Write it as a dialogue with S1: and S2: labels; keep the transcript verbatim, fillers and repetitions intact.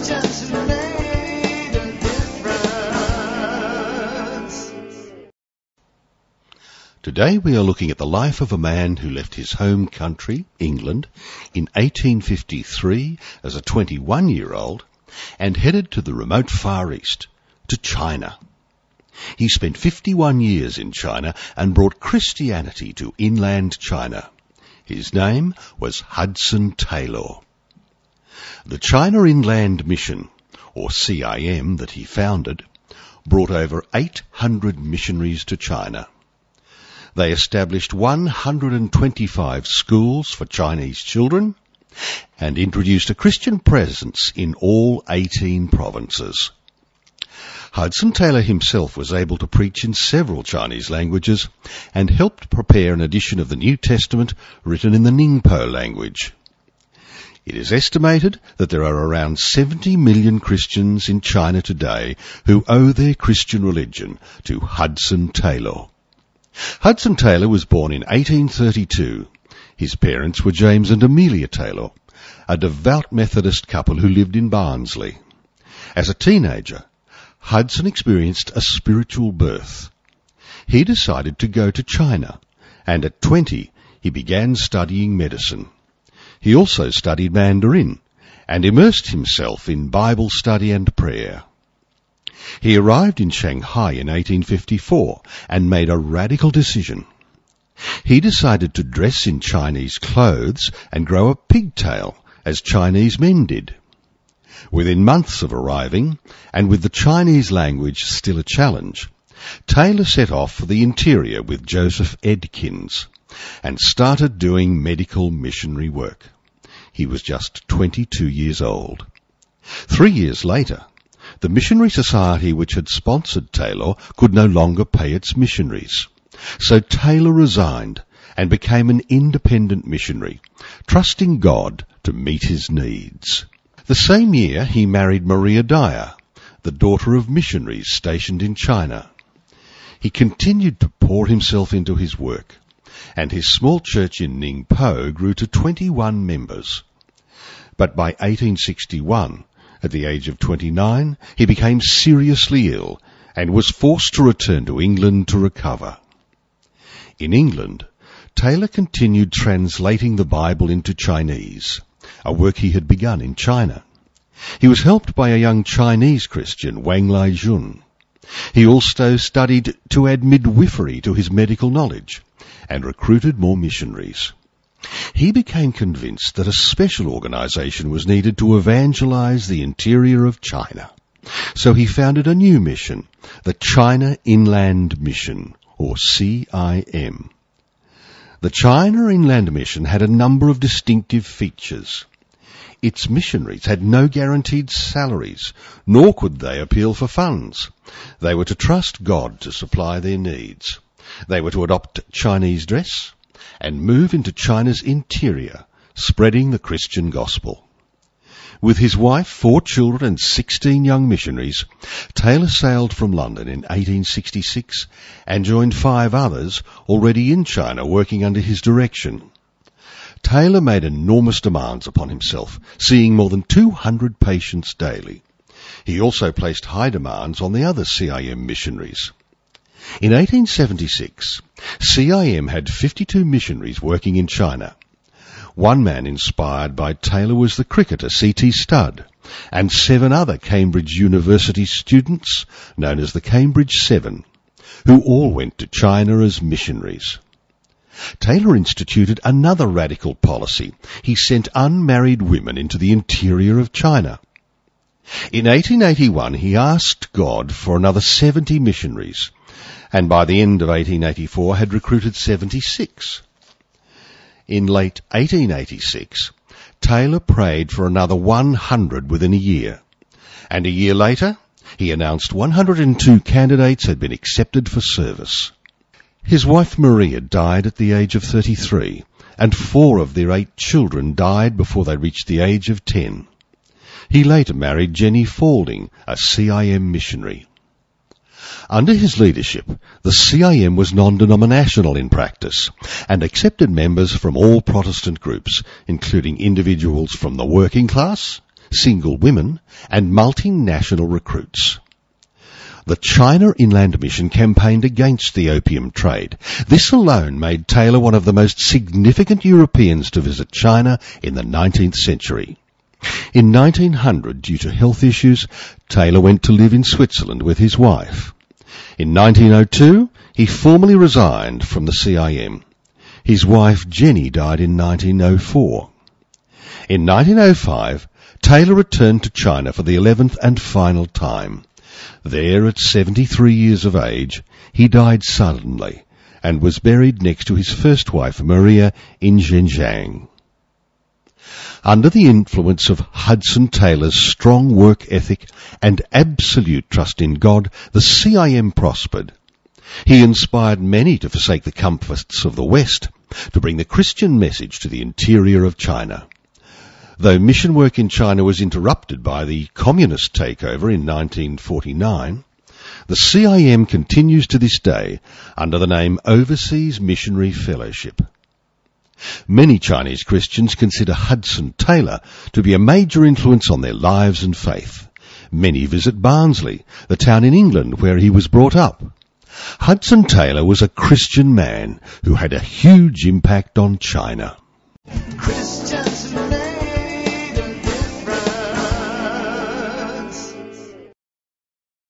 S1: just made a difference.
S2: Today we are looking at the life of a man who left his home country, England, in eighteen fifty-three as a twenty-one-year-old and headed to the remote Far East, to China. He spent fifty-one years in China and brought Christianity to inland China. His name was Hudson Taylor. The China Inland Mission, or C I M, that he founded, brought over eight hundred missionaries to China. They established one hundred twenty-five schools for Chinese children and introduced a Christian presence in all eighteen provinces. Hudson Taylor himself was able to preach in several Chinese languages and helped prepare an edition of the New Testament written in the Ningpo language. It is estimated that there are around seventy million Christians in China today who owe their Christian religion to Hudson Taylor. Hudson Taylor was born in eighteen thirty-two. His parents were James and Amelia Taylor, a devout Methodist couple who lived in Barnsley. As a teenager, Hudson experienced a spiritual birth. He decided to go to China, and at twenty he began studying medicine. He also studied Mandarin and immersed himself in Bible study and prayer. He arrived in Shanghai in eighteen fifty-four and made a radical decision. He decided to dress in Chinese clothes and grow a pigtail, as Chinese men did. Within months of arriving, and with the Chinese language still a challenge, Taylor set off for the interior with Joseph Edkins and started doing medical missionary work. He was just twenty-two years old. Three years later, the missionary society which had sponsored Taylor could no longer pay its missionaries. So Taylor resigned and became an independent missionary, trusting God to meet his needs. The same year he married Maria Dyer, the daughter of missionaries stationed in China. He continued to pour himself into his work, and his small church in Ningpo grew to twenty-one members. But by eighteen sixty-one, at the age of twenty-nine, he became seriously ill and was forced to return to England to recover. In England, Taylor continued translating the Bible into Chinese, a work he had begun in China. He was helped by a young Chinese Christian, Wang Laijun. He also studied to add midwifery to his medical knowledge and recruited more missionaries. He became convinced that a special organization was needed to evangelize the interior of China. So he founded a new mission, the China Inland Mission, or C I M. The China Inland Mission had a number of distinctive features. Its missionaries had no guaranteed salaries, nor could they appeal for funds. They were to trust God to supply their needs. They were to adopt Chinese dress and move into China's interior, spreading the Christian gospel. With his wife, four children and sixteen young missionaries, Taylor sailed from London in eighteen sixty-six and joined five others already in China working under his direction. Taylor made enormous demands upon himself, seeing more than two hundred patients daily. He also placed high demands on the other C I M missionaries. In eighteen seventy-six, C I M had fifty-two missionaries working in China. One man inspired by Taylor was the cricketer C T Studd, and seven other Cambridge University students, known as the Cambridge Seven, who all went to China as missionaries. Taylor instituted another radical policy. He sent unmarried women into the interior of China. In eighteen eighty-one, he asked God for another seventy missionaries, and by the end of eighteen eighty-four had recruited seventy-six. In late eighteen eighty-six, Taylor prayed for another one hundred within a year, and a year later he announced one hundred two candidates had been accepted for service. His wife Maria died at the age of thirty-three, and four of their eight children died before they reached the age of ten. He later married Jenny Faulding, a C I M missionary. Under his leadership, the C I M was non-denominational in practice and accepted members from all Protestant groups, including individuals from the working class, single women, and multinational recruits. The China Inland Mission campaigned against the opium trade. This alone made Taylor one of the most significant Europeans to visit China in the nineteenth century. In nineteen hundred, due to health issues, Taylor went to live in Switzerland with his wife. In nineteen oh two, he formally resigned from the C I M. His wife Jenny died in nineteen oh four. In nineteen oh five, Taylor returned to China for the eleventh and final time. There, at seventy-three years of age, he died suddenly and was buried next to his first wife, Maria, in Zhenjiang. Under the influence of Hudson Taylor's strong work ethic and absolute trust in God, the C I M prospered. He inspired many to forsake the comforts of the West to bring the Christian message to the interior of China. Though mission work in China was interrupted by the communist takeover in nineteen forty-nine, the C I M continues to this day under the name Overseas Missionary Fellowship. Many Chinese Christians consider Hudson Taylor to be a major influence on their lives and faith. Many visit Barnsley, the town in England where he was brought up. Hudson Taylor was a Christian man who had a huge impact on China.
S1: Christians